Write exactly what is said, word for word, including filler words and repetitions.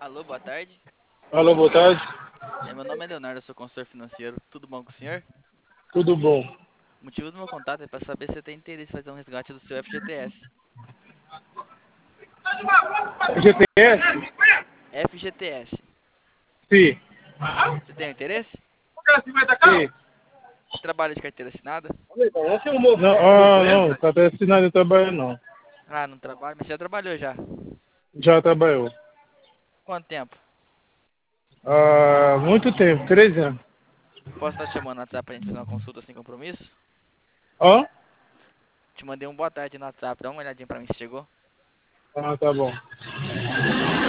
Alô, boa tarde. Alô, boa tarde. É, meu nome é Leonardo, eu sou consultor financeiro. Tudo bom com o senhor? Tudo bom? O motivo do meu contato é para saber se você tem interesse em fazer um resgate do seu F G T S. G T S? F G T S. Sim. Você tem interesse? Sim. Você trabalha de carteira assinada? Não, ah, não, tá até assinado de trabalho não. Ah, não trabalho, mas você já trabalhou já. Já trabalhou. Quanto tempo? Há muito tempo, três anos. Posso estar te chamando no WhatsApp pra gente fazer uma consulta sem compromisso? Ó? Te mandei um boa tarde no WhatsApp, dá uma olhadinha pra mim se chegou. Ah, tá bom.